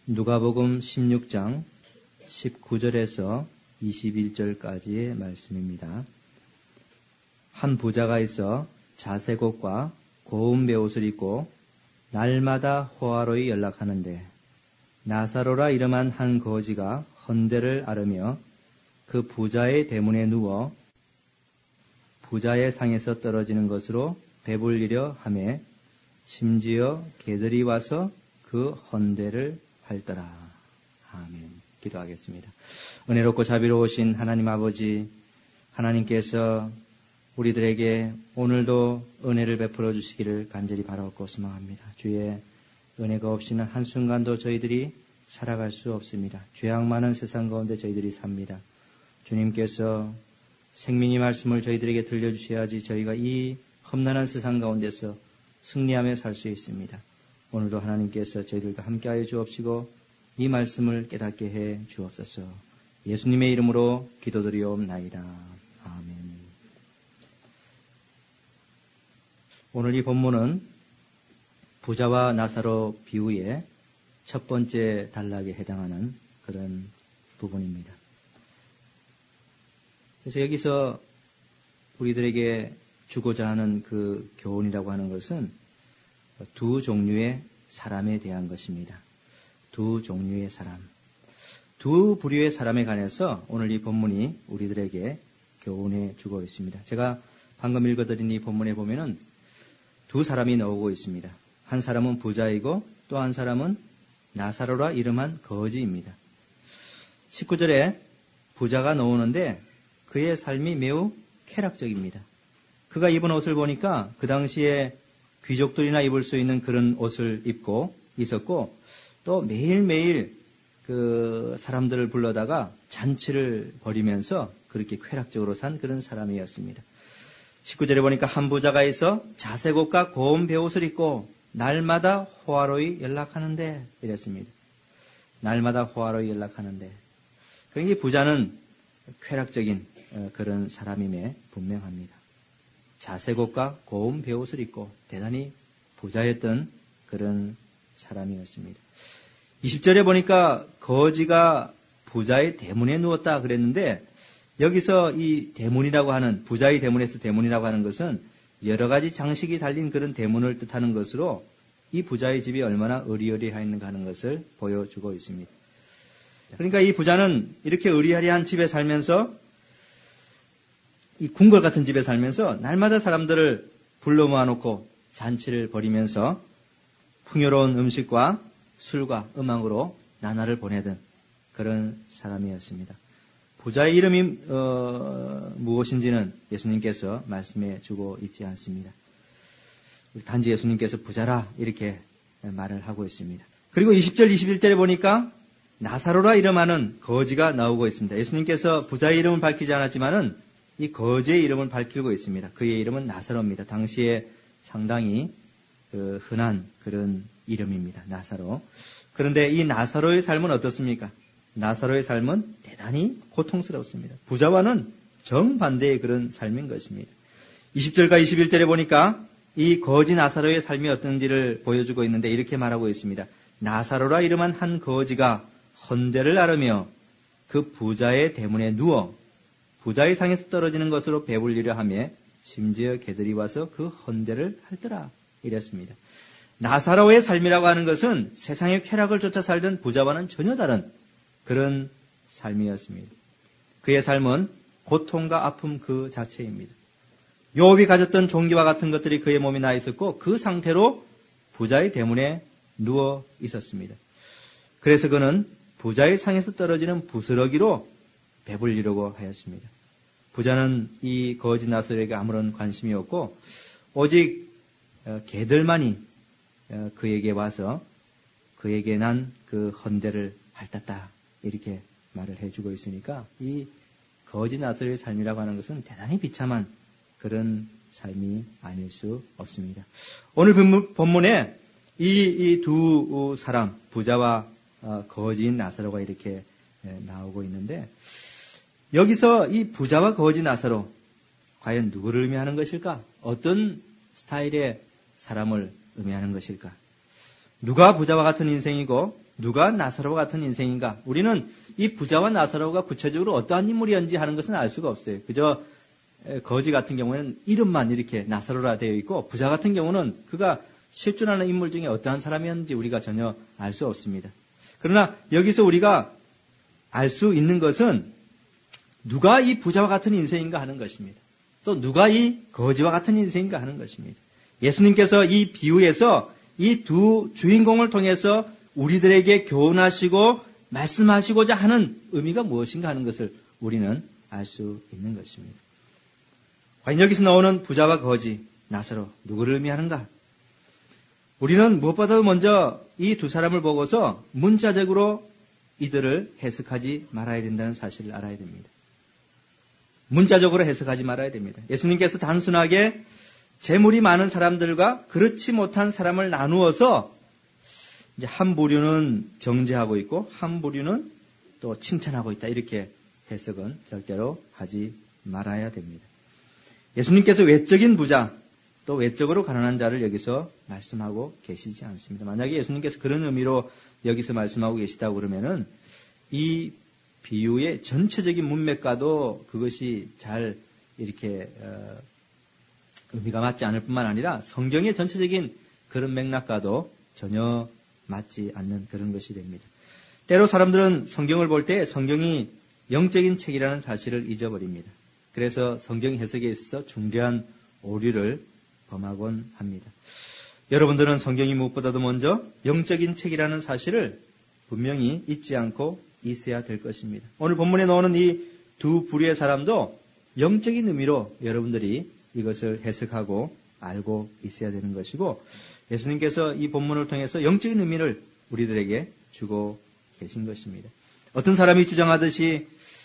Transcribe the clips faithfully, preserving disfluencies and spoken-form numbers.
누가복음 십육 장 십구 절에서 이십일 절까지의 말씀입니다. 한 부자가 있어 자색옷과 고운 베옷을 입고 날마다 호화로이 연락하는데 나사로라 이름한 한 거지가 헌대를 앓으며 그 부자의 대문에 누워 부자의 상에서 떨어지는 것으로 배불리려 하매 심지어 개들이 와서 그 헌대를 핥더라. 아멘. 기도하겠습니다. 은혜롭고 자비로우신 하나님 아버지, 하나님께서 우리들에게 오늘도 은혜를 베풀어 주시기를 간절히 바라옵고 소망합니다. 주의 은혜가 없이는 한순간도 저희들이 살아갈 수 없습니다. 죄악 많은 세상 가운데 저희들이 삽니다. 주님께서 생명의 말씀을 저희들에게 들려주셔야지 저희가 이 험난한 세상 가운데서 승리하며 살 수 있습니다. 오늘도 하나님께서 저희들과 함께하여 주옵시고 이 말씀을 깨닫게 해 주옵소서. 예수님의 이름으로 기도드리옵나이다. 아멘. 오늘 이 본문은 부자와 나사로 비유의 첫 번째 단락에 해당하는 그런 부분입니다. 그래서 여기서 우리들에게 주고자 하는 그 교훈이라고 하는 것은 두 종류의 사람에 대한 것입니다. 두 종류의 사람. 두 부류의 사람에 관해서 오늘 이 본문이 우리들에게 교훈해 주고 있습니다. 제가 방금 읽어드린 이 본문에 보면은 두 사람이 나오고 있습니다. 한 사람은 부자이고 또 한 사람은 나사로라 이름한 거지입니다. 십구 절에 부자가 나오는데 그의 삶이 매우 쾌락적입니다. 그가 입은 옷을 보니까 그 당시에 귀족들이나 입을 수 있는 그런 옷을 입고 있었고 또 매일매일 그 사람들을 불러다가 잔치를 벌이면서 그렇게 쾌락적으로 산 그런 사람이었습니다. 십구 절에 보니까 한 부자가 있어 자색옷과 고운 베옷을 입고 날마다 호화로이 연락하는데 이랬습니다. 날마다 호화로이 연락하는데 그러니까 부자는 쾌락적인 그런 사람임에 분명합니다. 자색옷과 고운 베옷을 입고 대단히 부자였던 그런 사람이었습니다. 이십 절에 보니까 거지가 부자의 대문에 누웠다 그랬는데 여기서 이 대문이라고 하는 부자의 대문에서 대문이라고 하는 것은 여러 가지 장식이 달린 그런 대문을 뜻하는 것으로 이 부자의 집이 얼마나 의리의리했는가 하는 것을 보여주고 있습니다. 그러니까 이 부자는 이렇게 의리의리한 집에 살면서 이 궁궐 같은 집에 살면서 날마다 사람들을 불러 모아놓고 잔치를 벌이면서 풍요로운 음식과 술과 음악으로 나날을 보내던 그런 사람이었습니다. 부자의 이름이 어, 무엇인지는 예수님께서 말씀해 주고 있지 않습니다. 단지 예수님께서 부자라 이렇게 말을 하고 있습니다. 그리고 이십 절 이십일 절에 보니까 나사로라 이름하는 거지가 나오고 있습니다. 예수님께서 부자의 이름은 밝히지 않았지만은 이 거지의 이름을 밝히고 있습니다. 그의 이름은 나사로입니다. 당시에 상당히 그 흔한 그런 이름입니다. 나사로. 그런데 이 나사로의 삶은 어떻습니까? 나사로의 삶은 대단히 고통스럽습니다. 부자와는 정반대의 그런 삶인 것입니다. 이십 절과 이십일 절에 보니까 이 거지 나사로의 삶이 어떤지를 보여주고 있는데 이렇게 말하고 있습니다. 나사로라 이름한 한 거지가 헌대를 앓으며 그 부자의 대문에 누워 부자의 상에서 떨어지는 것으로 배불리려 하며 심지어 개들이 와서 그 헌대를 핥더라 이랬습니다. 나사로의 삶이라고 하는 것은 세상의 쾌락을 쫓아 살던 부자와는 전혀 다른 그런 삶이었습니다. 그의 삶은 고통과 아픔 그 자체입니다. 요업이 가졌던 종기와 같은 것들이 그의 몸에 나 있었고 그 상태로 부자의 대문에 누워 있었습니다. 그래서 그는 부자의 상에서 떨어지는 부스러기로 배불리려고 하였습니다. 부자는 이 거지 나사로에게 아무런 관심이 없고 오직 개들만이 그에게 와서 그에게 난 그 헌대를 핥았다 이렇게 말을 해주고 있으니까 이 거지 나사로의 삶이라고 하는 것은 대단히 비참한 그런 삶이 아닐 수 없습니다. 오늘 본문에 이 두 사람 부자와 거지인 나사로가 이렇게 나오고 있는데 여기서 이 부자와 거지 나사로 과연 누구를 의미하는 것일까? 어떤 스타일의 사람을 의미하는 것일까? 누가 부자와 같은 인생이고 누가 나사로와 같은 인생인가? 우리는 이 부자와 나사로가 구체적으로 어떠한 인물이었는지 하는 것은 알 수가 없어요. 그저 거지 같은 경우에는 이름만 이렇게 나사로라 되어 있고, 부자 같은 경우는 그가 실존하는 인물 중에 어떠한 사람이었는지 우리가 전혀 알 수 없습니다. 그러나 여기서 우리가 알 수 있는 것은 누가 이 부자와 같은 인생인가 하는 것입니다. 또 누가 이 거지와 같은 인생인가 하는 것입니다. 예수님께서 이 비유에서 이 두 주인공을 통해서 우리들에게 교훈하시고 말씀하시고자 하는 의미가 무엇인가 하는 것을 우리는 알 수 있는 것입니다. 과연 여기서 나오는 부자와 거지, 나사로, 누구를 의미하는가? 우리는 무엇보다도 먼저 이 두 사람을 보고서 문자적으로 이들을 해석하지 말아야 된다는 사실을 알아야 됩니다. 문자적으로 해석하지 말아야 됩니다. 예수님께서 단순하게 재물이 많은 사람들과 그렇지 못한 사람을 나누어서 이제 한 부류는 정죄하고 있고 한 부류는 또 칭찬하고 있다, 이렇게 해석은 절대로 하지 말아야 됩니다. 예수님께서 외적인 부자, 또 외적으로 가난한 자를 여기서 말씀하고 계시지 않습니다. 만약에 예수님께서 그런 의미로 여기서 말씀하고 계시다고 그러면은 이 비유의 전체적인 문맥과도 그것이 잘 이렇게 어, 의미가 맞지 않을 뿐만 아니라 성경의 전체적인 그런 맥락과도 전혀 맞지 않는 그런 것이 됩니다. 때로 사람들은 성경을 볼 때 성경이 영적인 책이라는 사실을 잊어버립니다. 그래서 성경 해석에 있어서 중대한 오류를 범하곤 합니다. 여러분들은 성경이 무엇보다도 먼저 영적인 책이라는 사실을 분명히 잊지 않고 있어야 될 것입니다. 오늘 본문에 나오는 이 두 부류의 사람도 영적인 의미로 여러분들이 이것을 해석하고 알고 있어야 되는 것이고, 예수님께서 이 본문을 통해서 영적인 의미를 우리들에게 주고 계신 것입니다. 어떤 사람이 주장하듯이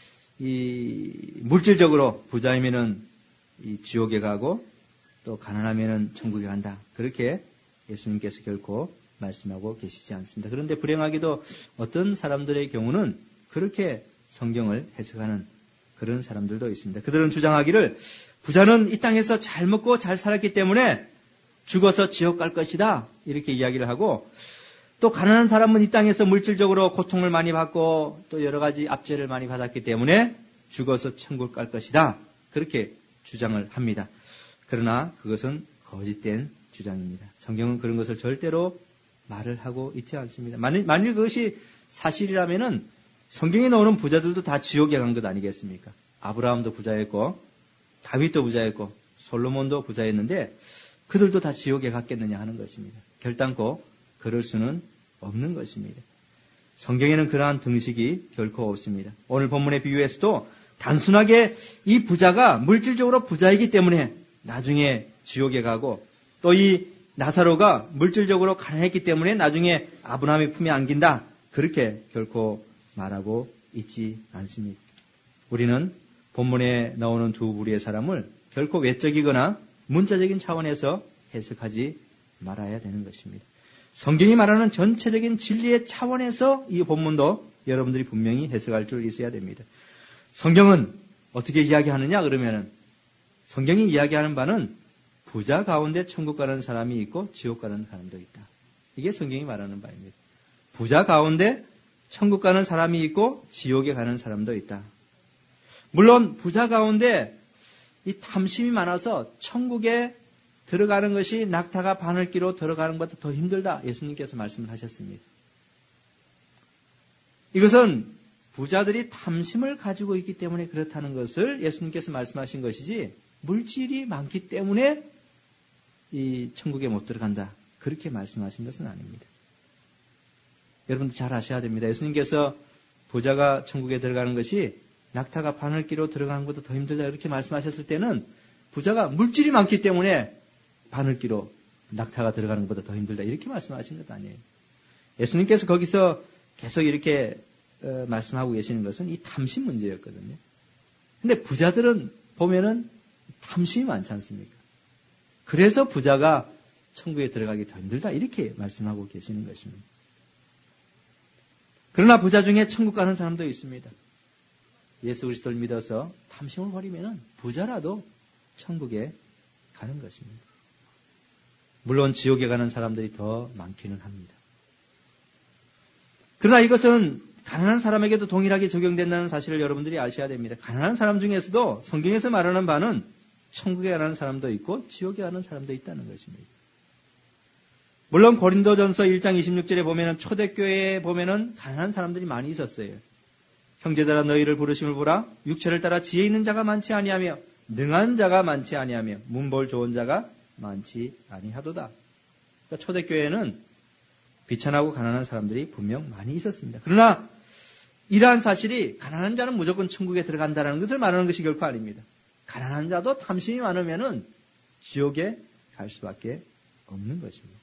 이 물질적으로 부자이면은 이 지옥에 가고 또 가난하면은 천국에 간다, 그렇게 예수님께서 결코 말씀하고 계시지 않습니다. 그런데 불행하게도 어떤 사람들의 경우는 그렇게 성경을 해석하는 그런 사람들도 있습니다. 그들은 주장하기를 부자는 이 땅에서 잘 먹고 잘 살았기 때문에 죽어서 지옥 갈 것이다, 이렇게 이야기를 하고, 또 가난한 사람은 이 땅에서 물질적으로 고통을 많이 받고 또 여러 가지 압제를 많이 받았기 때문에 죽어서 천국 갈 것이다, 그렇게 주장을 합니다. 그러나 그것은 거짓된 주장입니다. 성경은 그런 것을 절대로 말을 하고 있지 않습니다. 만일, 만일 그것이 사실이라면은 성경에 나오는 부자들도 다 지옥에 간 것 아니겠습니까? 아브라함도 부자였고 다윗도 부자였고 솔로몬도 부자였는데 그들도 다 지옥에 갔겠느냐 하는 것입니다. 결단코 그럴 수는 없는 것입니다. 성경에는 그러한 등식이 결코 없습니다. 오늘 본문의 비유에서도 단순하게 이 부자가 물질적으로 부자이기 때문에 나중에 지옥에 가고, 또 이 나사로가 물질적으로 가난했기 때문에 나중에 아브라함의 품에 안긴다, 그렇게 결코 말하고 있지 않습니다. 우리는 본문에 나오는 두 부류의 사람을 결코 외적이거나 문자적인 차원에서 해석하지 말아야 되는 것입니다. 성경이 말하는 전체적인 진리의 차원에서 이 본문도 여러분들이 분명히 해석할 줄 있어야 됩니다. 성경은 어떻게 이야기하느냐 그러면은, 성경이 이야기하는 바는 부자 가운데 천국 가는 사람이 있고 지옥 가는 사람도 있다, 이게 성경이 말하는 바입니다. 부자 가운데 천국 가는 사람이 있고 지옥에 가는 사람도 있다. 물론 부자 가운데 이 탐심이 많아서 천국에 들어가는 것이 낙타가 바늘 끼로 들어가는 것보다 더 힘들다, 예수님께서 말씀을 하셨습니다. 이것은 부자들이 탐심을 가지고 있기 때문에 그렇다는 것을 예수님께서 말씀하신 것이지, 물질이 많기 때문에 이 천국에 못 들어간다, 그렇게 말씀하신 것은 아닙니다. 여러분들 잘 아셔야 됩니다. 예수님께서 부자가 천국에 들어가는 것이 낙타가 바늘기로 들어가는 것보다 더 힘들다, 이렇게 말씀하셨을 때는 부자가 물질이 많기 때문에 바늘기로 낙타가 들어가는 것보다 더 힘들다, 이렇게 말씀하신 것 아니에요. 예수님께서 거기서 계속 이렇게 어, 말씀하고 계시는 것은 이 탐심 문제였거든요. 근데 부자들은 보면은 탐심이 많지 않습니까? 그래서 부자가 천국에 들어가기 더 힘들다, 이렇게 말씀하고 계시는 것입니다. 그러나 부자 중에 천국 가는 사람도 있습니다. 예수 그리스도를 믿어서 탐심을 버리면은 부자라도 천국에 가는 것입니다. 물론 지옥에 가는 사람들이 더 많기는 합니다. 그러나 이것은 가난한 사람에게도 동일하게 적용된다는 사실을 여러분들이 아셔야 됩니다. 가난한 사람 중에서도 성경에서 말하는 바는 천국에 가는 사람도 있고 지옥에 가는 사람도 있다는 것입니다. 물론 고린도전서 일 장 이십육 절에 보면은 초대교회에 보면은 가난한 사람들이 많이 있었어요. 형제들아 너희를 부르심을 보라. 육체를 따라 지혜 있는 자가 많지 아니하며 능한 자가 많지 아니하며 문볼 좋은 자가 많지 아니하도다. 그러니까 초대교회에는 비천하고 가난한 사람들이 분명 많이 있었습니다. 그러나 이러한 사실이 가난한 자는 무조건 천국에 들어간다는 것을 말하는 것이 결코 아닙니다. 가난한 자도 탐심이 많으면은 지옥에 갈 수밖에 없는 것입니다.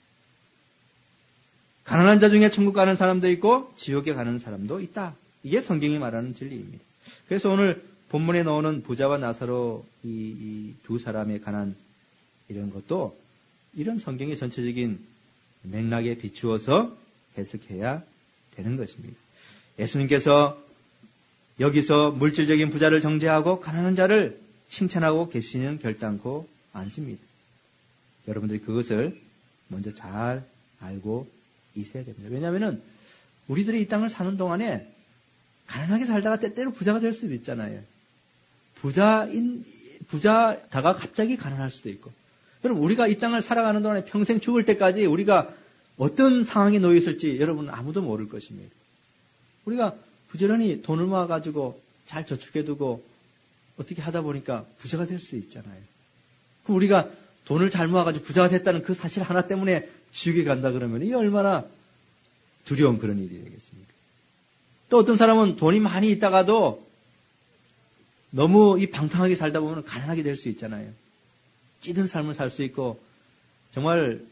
가난한 자 중에 천국 가는 사람도 있고 지옥에 가는 사람도 있다. 이게 성경이 말하는 진리입니다. 그래서 오늘 본문에 나오는 부자와 나사로 이 두 사람에 관한 이런 것도 이런 성경의 전체적인 맥락에 비추어서 해석해야 되는 것입니다. 예수님께서 여기서 물질적인 부자를 정죄하고 가난한 자를 칭찬하고 계시는 결단코 않습니다. 여러분들이 그것을 먼저 잘 알고 있어야 됩니다. 왜냐하면 우리들이 이 땅을 사는 동안에 가난하게 살다가 때때로 부자가 될 수도 있잖아요. 부자인, 부자다가 갑자기 가난할 수도 있고. 여러분, 우리가 이 땅을 살아가는 동안에 평생 죽을 때까지 우리가 어떤 상황에 놓여 있을지 여러분은 아무도 모를 것입니다. 우리가 부지런히 돈을 모아가지고 잘 저축해두고 어떻게 하다 보니까 부자가 될 수 있잖아요. 그럼 우리가 돈을 잘 모아가지고 부자가 됐다는 그 사실 하나 때문에 지옥에 간다 그러면 이게 얼마나 두려운 그런 일이 되겠습니까? 또 어떤 사람은 돈이 많이 있다가도 너무 이 방탕하게 살다 보면 가난하게 될 수 있잖아요. 찌든 삶을 살 수 있고 정말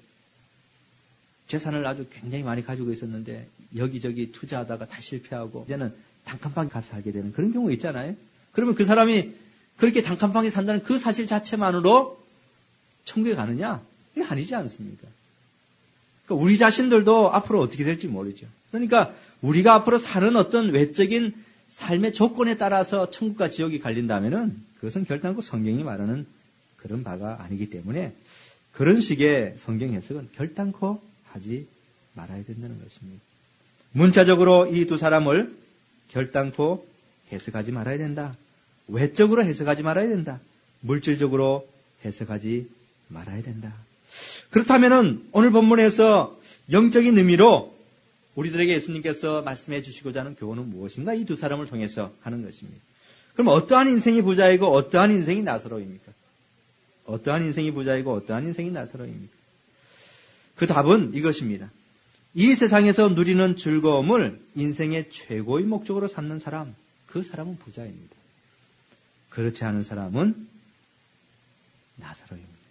재산을 아주 굉장히 많이 가지고 있었는데 여기저기 투자하다가 다 실패하고 이제는 단칸방에 가서 살게 되는 그런 경우 있잖아요. 그러면 그 사람이 그렇게 단칸방에 산다는 그 사실 자체만으로 천국에 가느냐? 이게 아니지 않습니까? 그러니까 우리 자신들도 앞으로 어떻게 될지 모르죠. 그러니까 우리가 앞으로 사는 어떤 외적인 삶의 조건에 따라서 천국과 지옥이 갈린다면은 그것은 결단코 성경이 말하는 그런 바가 아니기 때문에 그런 식의 성경 해석은 결단코 하지 말아야 된다는 것입니다. 문자적으로 이 두 사람을 결단코 해석하지 말아야 된다. 외적으로 해석하지 말아야 된다. 물질적으로 해석하지 말아야 된다. 그렇다면은 오늘 본문에서 영적인 의미로 우리들에게 예수님께서 말씀해 주시고자 하는 교훈은 무엇인가? 이 두 사람을 통해서 하는 것입니다. 그럼 어떠한 인생이 부자이고 어떠한 인생이 나사로입니까? 어떠한 인생이 부자이고 어떠한 인생이 나사로입니까? 그 답은 이것입니다. 이 세상에서 누리는 즐거움을 인생의 최고의 목적으로 삼는 사람, 그 사람은 부자입니다. 그렇지 않은 사람은 나사로입니다.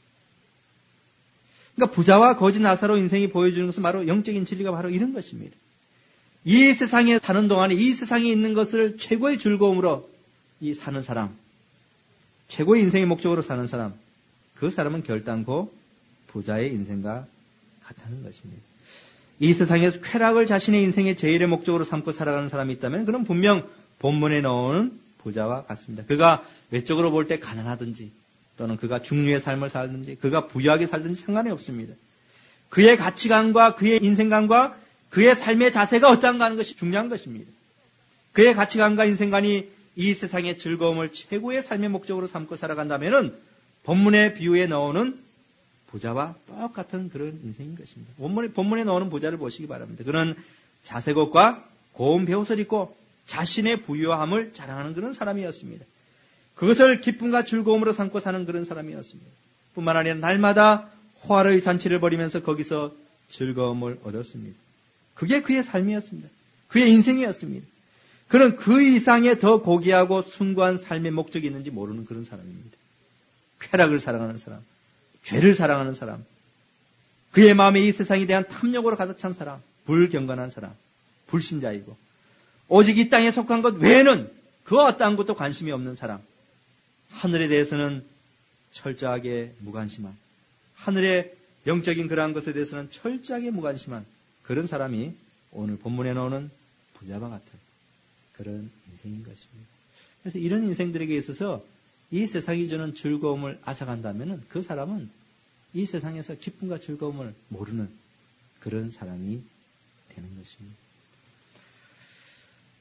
그러니까 부자와 거지 나사로 인생이 보여주는 것은 바로 영적인 진리가 바로 이런 것입니다. 이 세상에 사는 동안에 이 세상에 있는 것을 최고의 즐거움으로 이 사는 사람, 최고의 인생의 목적으로 사는 사람, 그 사람은 결단코 부자의 인생과 같다는 것입니다. 이 세상에서 쾌락을 자신의 인생의 제일의 목적으로 삼고 살아가는 사람이 있다면 그럼 분명 본문에 나오는 부자와 같습니다. 그가 외적으로 볼 때 가난하든지 또는 그가 중류의 삶을 살든지 그가 부유하게 살든지 상관이 없습니다. 그의 가치관과 그의 인생관과 그의 삶의 자세가 어떠한가 하는 것이 중요한 것입니다. 그의 가치관과 인생관이 이 세상의 즐거움을 최고의 삶의 목적으로 삼고 살아간다면은 본문의 비유에 나오는 부자와 똑같은 그런 인생인 것입니다. 본문에, 본문에 나오는 부자를 보시기 바랍니다. 그는 자색옷과 고운 베옷을 입고 자신의 부유함을 자랑하는 그런 사람이었습니다. 그것을 기쁨과 즐거움으로 삼고 사는 그런 사람이었습니다. 뿐만 아니라 날마다 호화로이 잔치를 벌이면서 거기서 즐거움을 얻었습니다. 그게 그의 삶이었습니다. 그의 인생이었습니다. 그는 그 이상의 더 고귀하고 숭고한 삶의 목적이 있는지 모르는 그런 사람입니다. 쾌락을 사랑하는 사람, 죄를 사랑하는 사람, 그의 마음에 이 세상에 대한 탐욕으로 가득 찬 사람, 불경건한 사람, 불신자이고 오직 이 땅에 속한 것 외에는 그 어떠한 것도 관심이 없는 사람, 하늘에 대해서는 철저하게 무관심한, 하늘의 영적인 그러한 것에 대해서는 철저하게 무관심한 그런 사람이 오늘 본문에 나오는 부자와 같은 그런 인생인 것입니다. 그래서 이런 인생들에게 있어서 이 세상이 주는 즐거움을 앗아간다면 그 사람은 이 세상에서 기쁨과 즐거움을 모르는 그런 사람이 되는 것입니다.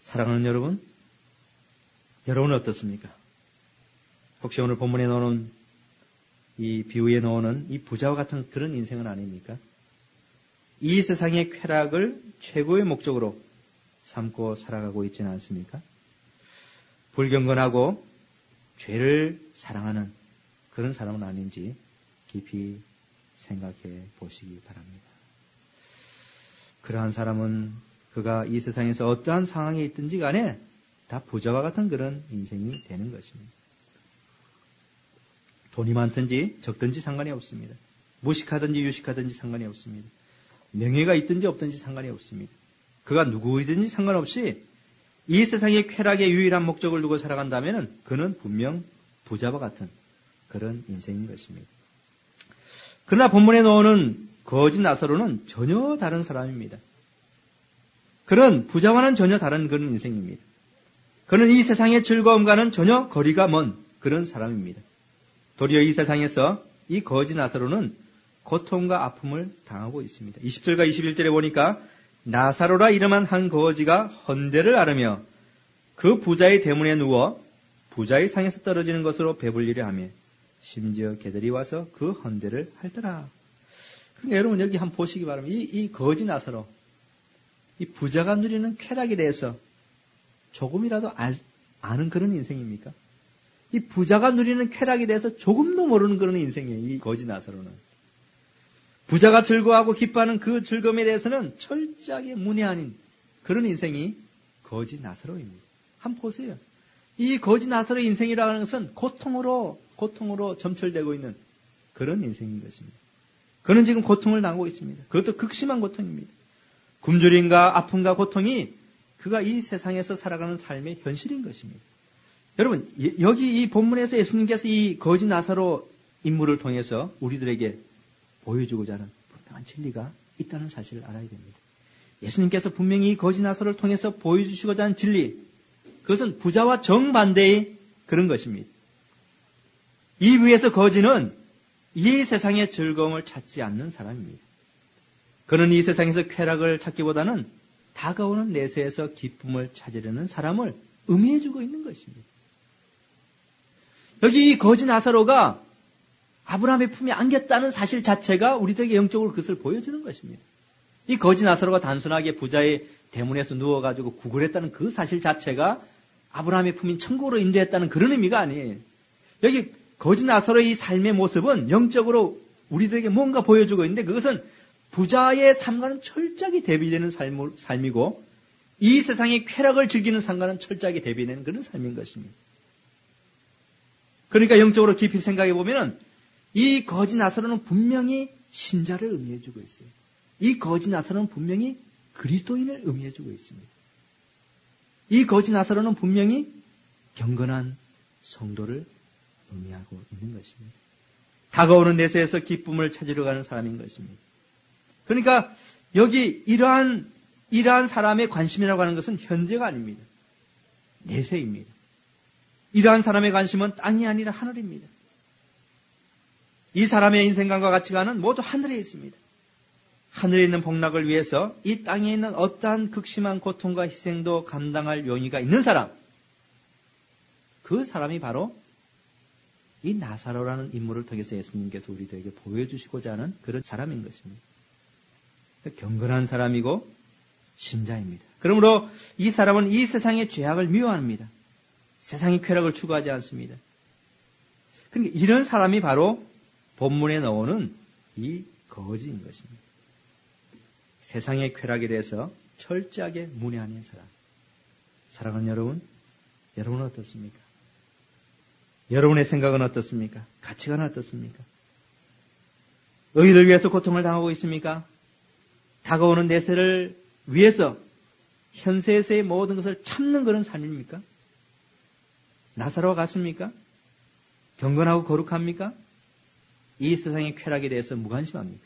사랑하는 여러분, 여러분은 어떻습니까? 혹시 오늘 본문에 나오는 이 비유에 나오는 이 부자와 같은 그런 인생은 아닙니까? 이 세상의 쾌락을 최고의 목적으로 삼고 살아가고 있지는 않습니까? 불경건하고 죄를 사랑하는 그런 사람은 아닌지 깊이 생각해 보시기 바랍니다. 그러한 사람은 그가 이 세상에서 어떠한 상황에 있든지 간에 다 부자와 같은 그런 인생이 되는 것입니다. 돈이 많든지 적든지 상관이 없습니다. 무식하든지 유식하든지 상관이 없습니다. 명예가 있든지 없든지 상관이 없습니다. 그가 누구이든지 상관없이 이 세상의 쾌락의 유일한 목적을 두고 살아간다면 그는 분명 부자와 같은 그런 인생인 것입니다. 그러나 본문에 나오는 거짓 나사로는 전혀 다른 사람입니다. 그는 부자와는 전혀 다른 그런 인생입니다. 그는 이 세상의 즐거움과는 전혀 거리가 먼 그런 사람입니다. 도리어 이 세상에서 이 거짓 나사로는 고통과 아픔을 당하고 있습니다. 이십 절과 이십일 절에 보니까 나사로라 이름한 한 거지가 헌대를 앓으며 그 부자의 대문에 누워 부자의 상에서 떨어지는 것으로 배불리려 하며 심지어 개들이 와서 그 헌대를 핥더라. 그러니까 여러분 여기 한번 보시기 바랍니다. 이, 이 거지 나사로, 이 부자가 누리는 쾌락에 대해서 조금이라도 알, 아는 그런 인생입니까? 이 부자가 누리는 쾌락에 대해서 조금도 모르는 그런 인생이에요. 이 거지 나사로는. 부자가 즐거워하고 기뻐하는 그 즐거움에 대해서는 철저하게 문외한인 그런 인생이 거지 나사로입니다. 한번 보세요. 이 거지 나사로의 인생이라는 것은 고통으로 고통으로 점철되고 있는 그런 인생인 것입니다. 그는 지금 고통을 당하고 있습니다. 그것도 극심한 고통입니다. 굶주림과 아픔과 고통이 그가 이 세상에서 살아가는 삶의 현실인 것입니다. 여러분, 여기 이 본문에서 예수님께서 이 거지 나사로 인물을 통해서 우리들에게 보여주고자 하는 분명한 진리가 있다는 사실을 알아야 됩니다. 예수님께서 분명히 이 거지 나사로를 통해서 보여주시고자 하는 진리, 그것은 부자와 정반대의 그런 것입니다. 이 위에서 거지는 이 세상의 즐거움을 찾지 않는 사람입니다. 그는 이 세상에서 쾌락을 찾기보다는 다가오는 내세에서 기쁨을 찾으려는 사람을 의미해주고 있는 것입니다. 여기 이 거지 나사로가 아브라함의 품에 안겼다는 사실 자체가 우리들에게 영적으로 그것을 보여주는 것입니다. 이 거지 나사로가 단순하게 부자의 대문에서 누워가지고 구걸했다는 그 사실 자체가 아브라함의 품인 천국으로 인도했다는 그런 의미가 아니에요. 여기 거지 나사로의 이 삶의 모습은 영적으로 우리들에게 뭔가 보여주고 있는데 그것은 부자의 삶과는 철저하게 대비되는 삶, 삶이고 이 세상의 쾌락을 즐기는 삶과는 철저하게 대비되는 그런 삶인 것입니다. 그러니까 영적으로 깊이 생각해 보면은 이 거지 나사로는 분명히 신자를 의미해주고 있어요. 이 거지 나사로는 분명히 그리스도인을 의미해주고 있습니다. 이 거지 나사로는 분명히 경건한 성도를 의미하고 있는 것입니다. 다가오는 내세에서 기쁨을 찾으러 가는 사람인 것입니다. 그러니까 여기 이러한 이러한 사람의 관심이라고 하는 것은 현재가 아닙니다. 내세입니다. 이러한 사람의 관심은 땅이 아니라 하늘입니다. 이 사람의 인생관과 가치관은 모두 하늘에 있습니다. 하늘에 있는 복락을 위해서 이 땅에 있는 어떠한 극심한 고통과 희생도 감당할 용의가 있는 사람, 그 사람이 바로 이 나사로라는 인물을 통해서 예수님께서 우리들에게 보여주시고자 하는 그런 사람인 것입니다. 경건한 사람이고 신자입니다. 그러므로 이 사람은 이 세상의 죄악을 미워합니다. 세상의 쾌락을 추구하지 않습니다. 그러니까 이런 사람이 바로 본문에 나오는 이 거지인 것입니다. 세상의 쾌락에 대해서 철저하게 문외한인 사람. 사랑하는 여러분, 여러분은 어떻습니까? 여러분의 생각은 어떻습니까? 가치관은 어떻습니까? 의를 위해서 고통을 당하고 있습니까? 다가오는 내세를 위해서 현세에서의 모든 것을 참는 그런 삶입니까? 나사로와 같습니까? 경건하고 거룩합니까? 이 세상의 쾌락에 대해서 무관심합니까?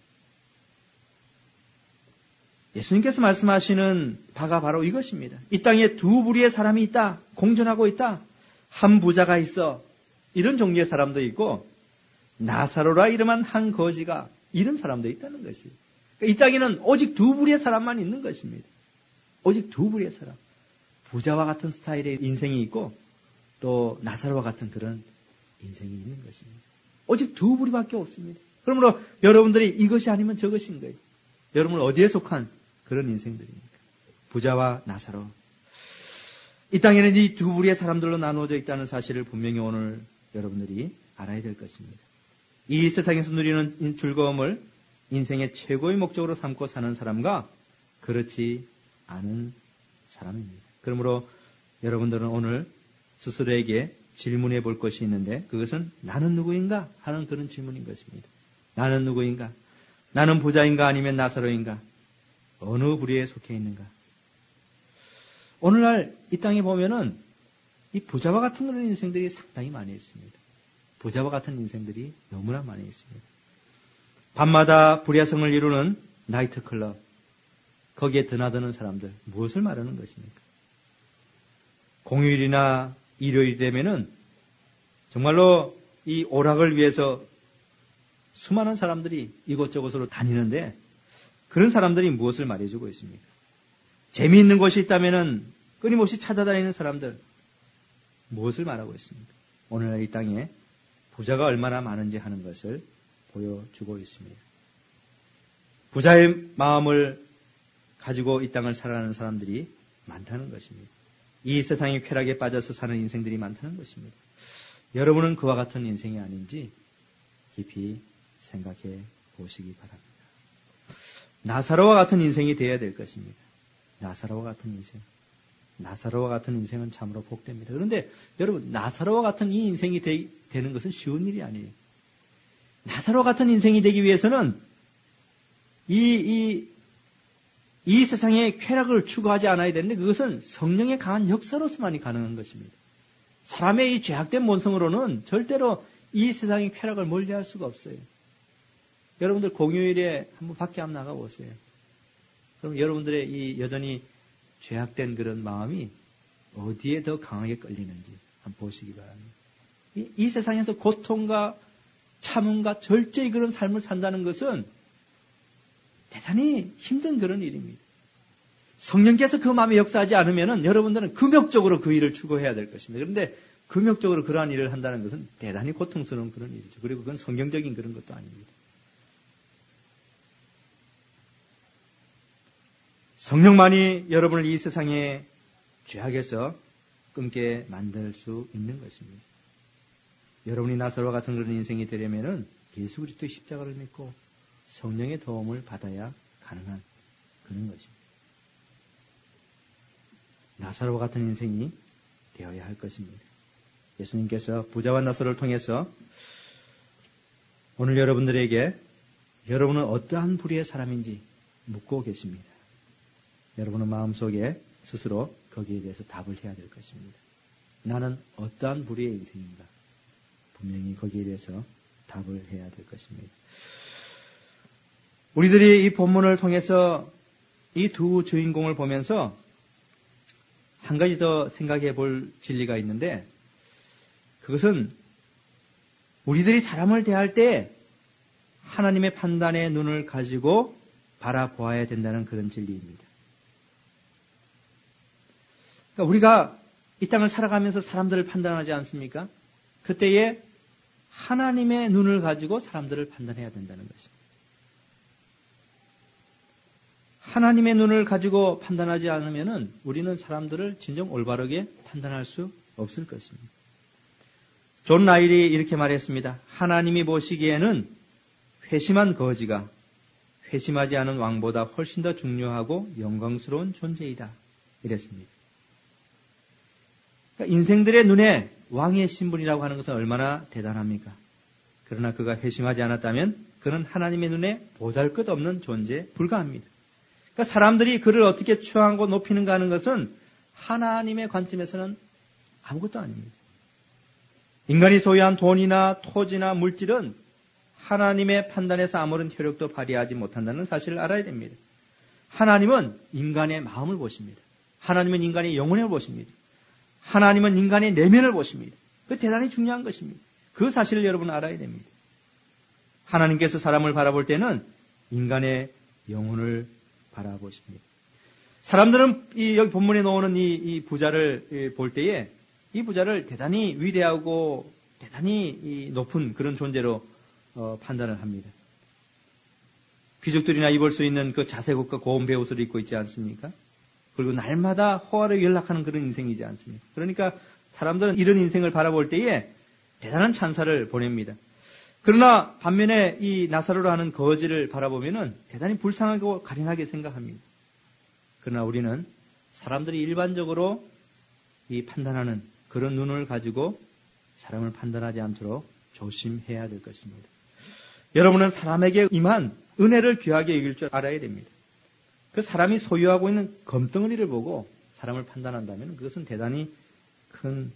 예수님께서 말씀하시는 바가 바로 이것입니다. 이 땅에 두 부류의 사람이 있다. 공존하고 있다. 한 부자가 있어. 이런 종류의 사람도 있고 나사로라 이름한 한 거지가 이런 사람도 있다는 것이에요. 이 땅에는 오직 두 부류의 사람만 있는 것입니다. 오직 두 부류의 사람. 부자와 같은 스타일의 인생이 있고 또 나사로와 같은 그런 인생이 있는 것입니다. 오직 두 부류밖에 없습니다. 그러므로 여러분들이 이것이 아니면 저것인 거예요. 여러분은 어디에 속한 그런 인생들입니까? 부자와 나사로. 이 땅에는 이 두 부류의 사람들로 나누어져 있다는 사실을 분명히 오늘 여러분들이 알아야 될 것입니다. 이 세상에서 누리는 즐거움을 인생의 최고의 목적으로 삼고 사는 사람과 그렇지 않은 사람입니다. 그러므로 여러분들은 오늘 스스로에게 질문해 볼 것이 있는데 그것은 나는 누구인가 하는 그런 질문인 것입니다. 나는 누구인가? 나는 부자인가 아니면 나사로인가? 어느 부류에 속해 있는가? 오늘날 이 땅에 보면은 이 부자와 같은 그런 인생들이 상당히 많이 있습니다. 부자와 같은 인생들이 너무나 많이 있습니다. 밤마다 불야성을 이루는 나이트클럽, 거기에 드나드는 사람들, 무엇을 말하는 것입니까? 공휴일이나 일요일 되면은 정말로 이 오락을 위해서 수많은 사람들이 이곳저곳으로 다니는데 그런 사람들이 무엇을 말해주고 있습니까? 재미있는 곳이 있다면은 끊임없이 찾아다니는 사람들 무엇을 말하고 있습니까? 오늘날 이 땅에 부자가 얼마나 많은지 하는 것을 보여주고 있습니다. 부자의 마음을 가지고 이 땅을 살아가는 사람들이 많다는 것입니다. 이 세상의 쾌락에 빠져서 사는 인생들이 많다는 것입니다. 여러분은 그와 같은 인생이 아닌지 깊이 생각해 보시기 바랍니다. 나사로와 같은 인생이 되어야 될 것입니다. 나사로와 같은 인생. 나사로와 같은 인생은 참으로 복됩니다. 그런데 여러분, 나사로와 같은 이 인생이 되, 되는 것은 쉬운 일이 아니에요. 나사로와 같은 인생이 되기 위해서는 이, 이, 이 세상의 쾌락을 추구하지 않아야 되는데 그것은 성령의 강한 역사로서만이 가능한 것입니다. 사람의 이 죄악된 본성으로는 절대로 이 세상의 쾌락을 멀리할 수가 없어요. 여러분들 공휴일에 한번 밖에 한번 나가보세요. 그럼 여러분들의 이 여전히 죄악된 그런 마음이 어디에 더 강하게 끌리는지 한번 보시기 바랍니다. 이, 이 세상에서 고통과 참음과 절제의 그런 삶을 산다는 것은 대단히 힘든 그런 일입니다. 성령께서 그 마음에 역사하지 않으면은 여러분들은 금욕적으로 그 일을 추구해야 될 것입니다. 그런데 금욕적으로 그러한 일을 한다는 것은 대단히 고통스러운 그런 일이죠. 그리고 그건 성경적인 그런 것도 아닙니다. 성령만이 여러분을 이 세상의 죄악에서 끊게 만들 수 있는 것입니다. 여러분이 나사로와 같은 그런 인생이 되려면은 예수 그리스도의 십자가를 믿고 성령의 도움을 받아야 가능한 그런 것입니다. 나사로와 같은 인생이 되어야 할 것입니다. 예수님께서 부자와 나사로를 통해서 오늘 여러분들에게 여러분은 어떠한 부류의 사람인지 묻고 계십니다. 여러분은 마음속에 스스로 거기에 대해서 답을 해야 될 것입니다. 나는 어떠한 부류의 인생인가? 분명히 거기에 대해서 답을 해야 될 것입니다. 우리들이 이 본문을 통해서 이 두 주인공을 보면서 한 가지 더 생각해 볼 진리가 있는데 그것은 우리들이 사람을 대할 때 하나님의 판단의 눈을 가지고 바라보아야 된다는 그런 진리입니다. 그러니까 우리가 이 땅을 살아가면서 사람들을 판단하지 않습니까? 그때에 하나님의 눈을 가지고 사람들을 판단해야 된다는 것입니다. 하나님의 눈을 가지고 판단하지 않으면은 우리는 사람들을 진정 올바르게 판단할 수 없을 것입니다. 존 라일이 이렇게 말했습니다. 하나님이 보시기에는 회심한 거지가 회심하지 않은 왕보다 훨씬 더 중요하고 영광스러운 존재이다. 이랬습니다. 그러니까 인생들의 눈에 왕의 신분이라고 하는 것은 얼마나 대단합니까? 그러나 그가 회심하지 않았다면 그는 하나님의 눈에 보잘것없는 존재에 불과합니다. 그러니까 사람들이 그를 어떻게 추앙하고 높이는가 하는 것은 하나님의 관점에서는 아무것도 아닙니다. 인간이 소유한 돈이나 토지나 물질은 하나님의 판단에서 아무런 효력도 발휘하지 못한다는 사실을 알아야 됩니다. 하나님은 인간의 마음을 보십니다. 하나님은 인간의 영혼을 보십니다. 하나님은 인간의 내면을 보십니다. 그게 대단히 중요한 것입니다. 그 사실을 여러분은 알아야 됩니다. 하나님께서 사람을 바라볼 때는 인간의 영혼을 바라보십니다. 사람들은 이 여기 본문에 나오는 이, 이 부자를 볼 때에 이 부자를 대단히 위대하고 대단히 이 높은 그런 존재로 어, 판단을 합니다. 귀족들이나 입을 수 있는 그 자세국과 고운 베옷을 입고 있지 않습니까? 그리고 날마다 호화를 연락하는 그런 인생이지 않습니까? 그러니까 사람들은 이런 인생을 바라볼 때에 대단한 찬사를 보냅니다. 그러나 반면에 이 나사로라 하는 거지를 바라보면은 대단히 불쌍하고 가련하게 생각합니다. 그러나 우리는 사람들이 일반적으로 이 판단하는 그런 눈을 가지고 사람을 판단하지 않도록 조심해야 될 것입니다. 여러분은 사람에게 임한 은혜를 귀하게 여길 줄 알아야 됩니다. 그 사람이 소유하고 있는 검덩어리를 보고 사람을 판단한다면 그것은 대단히 큰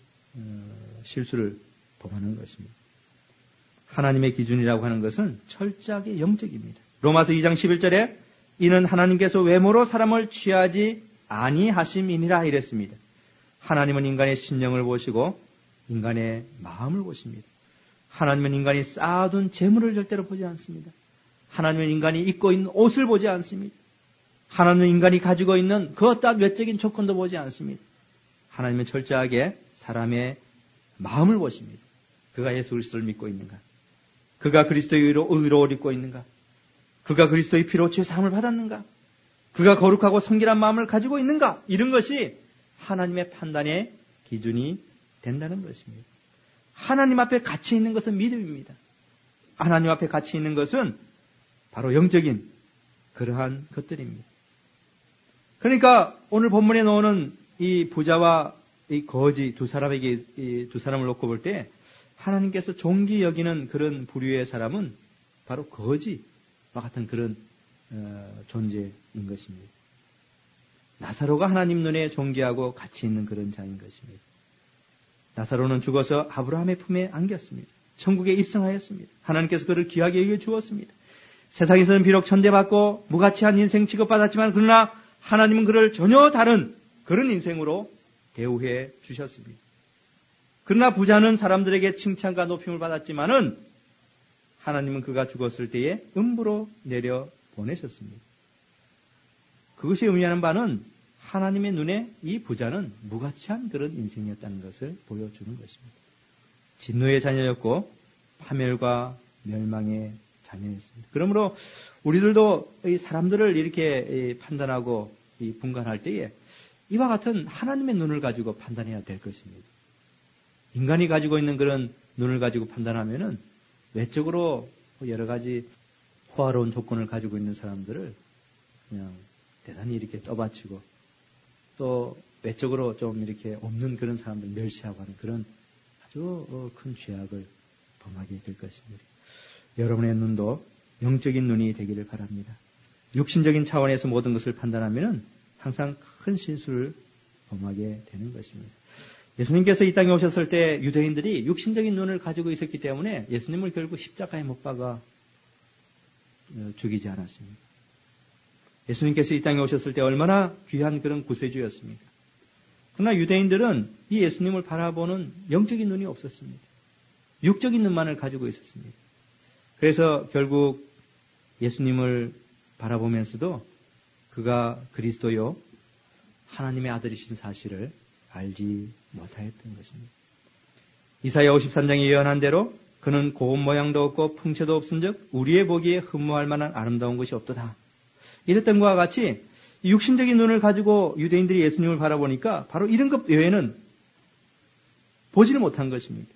실수를 범하는 것입니다. 하나님의 기준이라고 하는 것은 철저하게 영적입니다. 로마서 이 장 십일 절에 이는 하나님께서 외모로 사람을 취하지 아니하심이니라 이랬습니다. 하나님은 인간의 심령을 보시고 인간의 마음을 보십니다. 하나님은 인간이 쌓아둔 재물을 절대로 보지 않습니다. 하나님은 인간이 입고 있는 옷을 보지 않습니다. 하나님은 인간이 가지고 있는 그 어떠한 외적인 조건도 보지 않습니다. 하나님은 철저하게 사람의 마음을 보십니다. 그가 예수 그리스도를 믿고 있는가? 그가 그리스도의 의로, 의로를 입고 있는가? 그가 그리스도의 피로 죄사함을 받았는가? 그가 거룩하고 성결한 마음을 가지고 있는가? 이런 것이 하나님의 판단의 기준이 된다는 것입니다. 하나님 앞에 가치 있는 것은 믿음입니다. 하나님 앞에 가치 있는 것은 바로 영적인 그러한 것들입니다. 그러니까 오늘 본문에 나오는 이 부자와 이 거지 두 사람에게 이 두 사람을 놓고 볼 때 하나님께서 존귀 여기는 그런 부류의 사람은 바로 거지와 같은 그런 어, 존재인 것입니다. 나사로가 하나님 눈에 존귀하고 가치 있는 그런 자인 것입니다. 나사로는 죽어서 아브라함의 품에 안겼습니다. 천국에 입성하였습니다. 하나님께서 그를 귀하게 여겨 주었습니다. 세상에서는 비록 천대받고 무가치한 인생 취급받았지만 그러나 하나님은 그를 전혀 다른 그런 인생으로 대우해 주셨습니다. 그러나 부자는 사람들에게 칭찬과 높임을 받았지만은 하나님은 그가 죽었을 때에 음부로 내려 보내셨습니다. 그것이 의미하는 바는 하나님의 눈에 이 부자는 무가치한 그런 인생이었다는 것을 보여주는 것입니다. 진노의 자녀였고 파멸과 멸망의 자녀였습니다. 그러므로 우리들도 이 사람들을 이렇게 판단하고 분간할 때에 이와 같은 하나님의 눈을 가지고 판단해야 될 것입니다. 인간이 가지고 있는 그런 눈을 가지고 판단하면은 외적으로 여러 가지 호화로운 조건을 가지고 있는 사람들을 그냥 대단히 이렇게 떠받치고 또 외적으로 좀 이렇게 없는 그런 사람들 멸시하고 하는 그런 아주 큰 죄악을 범하게 될 것입니다. 여러분의 눈도 영적인 눈이 되기를 바랍니다. 육신적인 차원에서 모든 것을 판단하면은 항상 큰 실수를 범하게 되는 것입니다. 예수님께서 이 땅에 오셨을 때 유대인들이 육신적인 눈을 가지고 있었기 때문에 예수님을 결국 십자가에 못 박아 죽이지 않았습니다. 예수님께서 이 땅에 오셨을 때 얼마나 귀한 그런 구세주였습니까? 그러나 유대인들은 이 예수님을 바라보는 영적인 눈이 없었습니다. 육적인 눈만을 가지고 있었습니다. 그래서 결국 예수님을 바라보면서도 그가 그리스도요 하나님의 아들이신 사실을 알지 못하였던 것입니다. 이사야 오십삼 장에 예언한 대로 그는 고운 모양도 없고 풍채도 없은즉 우리의 보기에 흠모할 만한 아름다운 것이 없도다. 이랬던 것과 같이 육신적인 눈을 가지고 유대인들이 예수님을 바라보니까 바로 이런 것 외에는 보지를 못한 것입니다.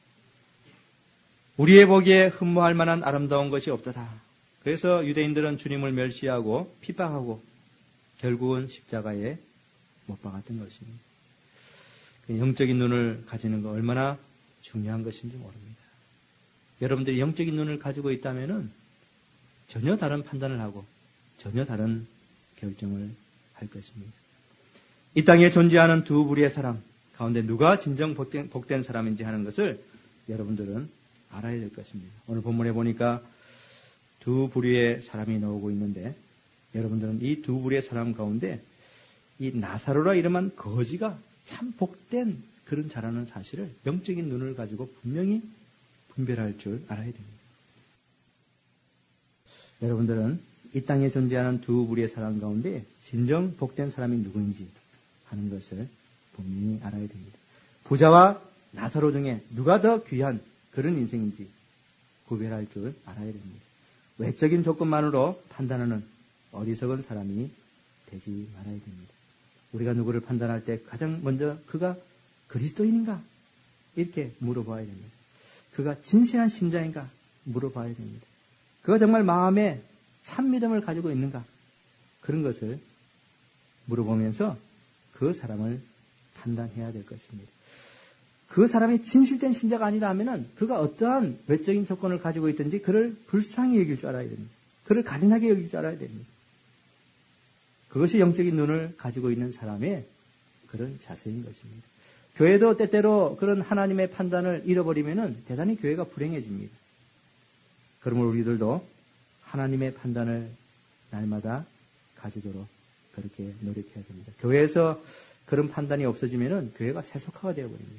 우리의 보기에 흠모할 만한 아름다운 것이 없도다. 그래서 유대인들은 주님을 멸시하고 핍박하고 결국은 십자가에 못 박았던 것입니다. 영적인 눈을 가지는 거 얼마나 중요한 것인지 모릅니다. 여러분들이 영적인 눈을 가지고 있다면은 전혀 다른 판단을 하고 전혀 다른 결정을 할 것입니다. 이 땅에 존재하는 두 부류의 사람 가운데 누가 진정 복된, 복된 사람인지 하는 것을 여러분들은 알아야 될 것입니다. 오늘 본문에 보니까 두 부류의 사람이 나오고 있는데 여러분들은 이 두 부류의 사람 가운데 이 나사로라 이름한 거지가 참 복된 그런 자라는 사실을 영적인 눈을 가지고 분명히 분별할 줄 알아야 됩니다. 여러분들은 이 땅에 존재하는 두 부류의 사람 가운데 진정 복된 사람이 누구인지 하는 것을 분명히 알아야 됩니다. 부자와 나사로 중에 누가 더 귀한 그런 인생인지 구별할 줄 알아야 됩니다. 외적인 조건만으로 판단하는 어리석은 사람이 되지 말아야 됩니다. 우리가 누구를 판단할 때 가장 먼저 그가 그리스도인인가? 이렇게 물어봐야 됩니다. 그가 진실한 신자인가? 물어봐야 됩니다. 그가 정말 마음에 참 믿음을 가지고 있는가? 그런 것을 물어보면서 그 사람을 판단해야 될 것입니다. 그 사람이 진실된 신자가 아니다 하면은 그가 어떠한 외적인 조건을 가지고 있든지 그를 불쌍히 여길 줄 알아야 됩니다. 그를 가련하게 여길 줄 알아야 됩니다. 그것이 영적인 눈을 가지고 있는 사람의 그런 자세인 것입니다. 교회도 때때로 그런 하나님의 판단을 잃어버리면은 대단히 교회가 불행해집니다. 그러므로 우리들도 하나님의 판단을 날마다 가지도록 그렇게 노력해야 됩니다. 교회에서 그런 판단이 없어지면은 교회가 세속화가 되어버립니다.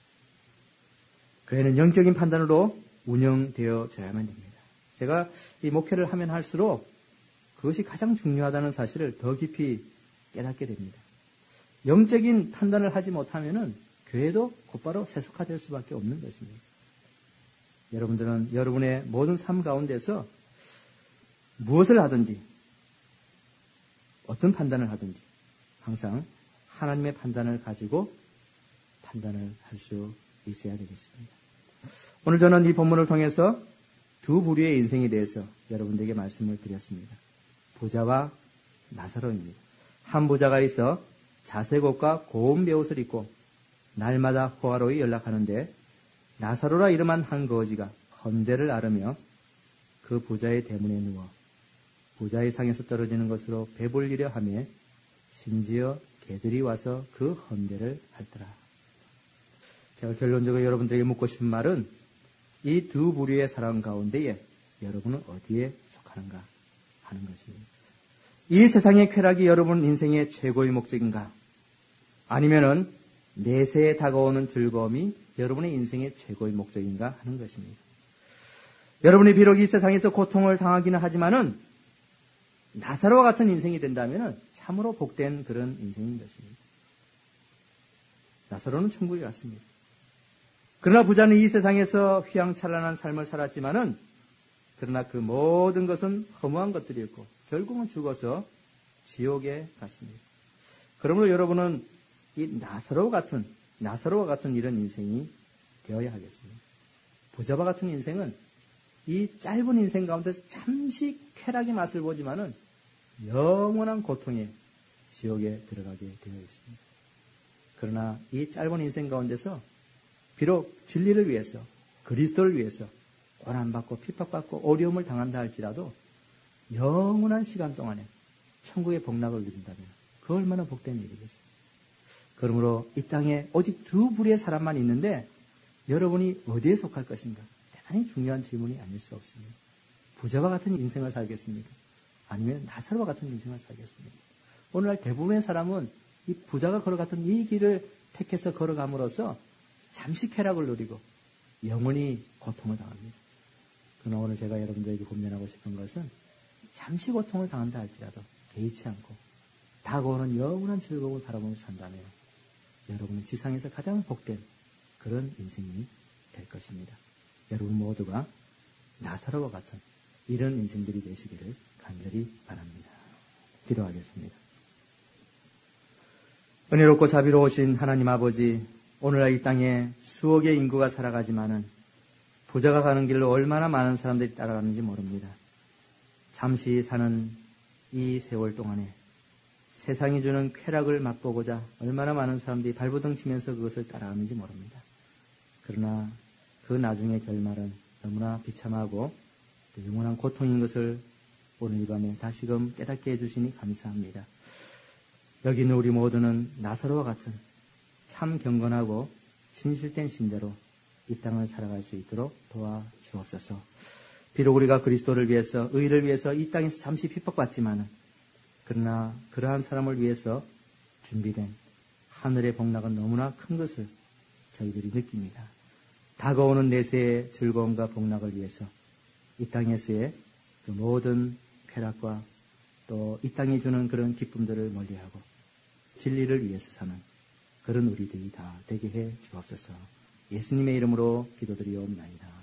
교회는 영적인 판단으로 운영되어져야만 됩니다. 제가 이 목회를 하면 할수록 그것이 가장 중요하다는 사실을 더 깊이 깨닫게 됩니다. 영적인 판단을 하지 못하면은 교회도 곧바로 세속화될 수밖에 없는 것입니다. 여러분들은 여러분의 모든 삶 가운데서 무엇을 하든지 어떤 판단을 하든지 항상 하나님의 판단을 가지고 판단을 할 수 있어야 되겠습니다. 오늘 저는 이 본문을 통해서 두 부류의 인생에 대해서 여러분들에게 말씀을 드렸습니다. 부자와 나사로입니다. 한 부자가 있어 자색 옷과 고운 베옷을 입고 날마다 호화로이 연락하는데 나사로라 이름한 한 거지가 헌대를 앓으며 그 부자의 대문에 누워 부자의 상에서 떨어지는 것으로 배불리려 하며 심지어 개들이 와서 그 헌대를 핥더라. 제가 결론적으로 여러분들에게 묻고 싶은 말은 이 두 부류의 사람 가운데에 여러분은 어디에 속하는가 하는 것입니다. 이 세상의 쾌락이 여러분 인생의 최고의 목적인가? 아니면은 내세에 다가오는 즐거움이 여러분의 인생의 최고의 목적인가 하는 것입니다. 여러분이 비록 이 세상에서 고통을 당하기는 하지만은 나사로와 같은 인생이 된다면은 참으로 복된 그런 인생인 것입니다. 나사로는 천국에 갔습니다. 그러나 부자는 이 세상에서 휘황찬란한 삶을 살았지만은 그러나 그 모든 것은 허무한 것들이었고 결국은 죽어서 지옥에 갔습니다. 그러므로 여러분은 이 나사로 같은 나사로와 같은 이런 인생이 되어야 하겠습니다. 부자와 같은 인생은 이 짧은 인생 가운데서 잠시 쾌락의 맛을 보지만은 영원한 고통의 지옥에 들어가게 되어 있습니다. 그러나 이 짧은 인생 가운데서 비록 진리를 위해서 그리스도를 위해서 고난받고 핍박받고 어려움을 당한다 할지라도 영원한 시간 동안에 천국의 복락을 누린다면 그 얼마나 복된 일이겠습니까? 그러므로 이 땅에 오직 두 부류의 사람만 있는데 여러분이 어디에 속할 것인가? 대단히 중요한 질문이 아닐 수 없습니다. 부자와 같은 인생을 살겠습니까? 아니면 나사로와 같은 인생을 살겠습니까? 오늘날 대부분의 사람은 이 부자가 걸어갔던 이 길을 택해서 걸어감으로써 잠시 쾌락을 누리고 영원히 고통을 당합니다. 그러나 오늘 제가 여러분들에게 권면하고 싶은 것은 잠시 고통을 당한다 할지라도 개의치 않고 다가오는 영원한 즐거움을 바라보면서 산다면 여러분은 지상에서 가장 복된 그런 인생이 될 것입니다. 여러분 모두가 나사로와 같은 이런 인생들이 되시기를 간절히 바랍니다. 기도하겠습니다. 은혜롭고 자비로우신 하나님 아버지, 오늘날 이 땅에 수억의 인구가 살아가지만은 부자가 가는 길로 얼마나 많은 사람들이 따라가는지 모릅니다. 잠시 사는 이 세월 동안에 세상이 주는 쾌락을 맛보고자 얼마나 많은 사람들이 발버둥 치면서 그것을 따라가는지 모릅니다. 그러나 그 나중의 결말은 너무나 비참하고 영원한 고통인 것을 오늘 이 밤에 다시금 깨닫게 해주시니 감사합니다. 여기 있는 우리 모두는 나사로와 같은 참 경건하고 진실된 신자로 이 땅을 살아갈 수 있도록 도와주옵소서. 비록 우리가 그리스도를 위해서, 의를 위해서 이 땅에서 잠시 핍박받지만은 그러나 그러한 사람을 위해서 준비된 하늘의 복락은 너무나 큰 것을 저희들이 느낍니다. 다가오는 내세의 즐거움과 복락을 위해서 이 땅에서의 그 모든 쾌락과 또 이 땅이 주는 그런 기쁨들을 멀리하고 진리를 위해서 사는 그런 우리들이 다 되게 해 주옵소서. 예수님의 이름으로 기도드리옵나이다.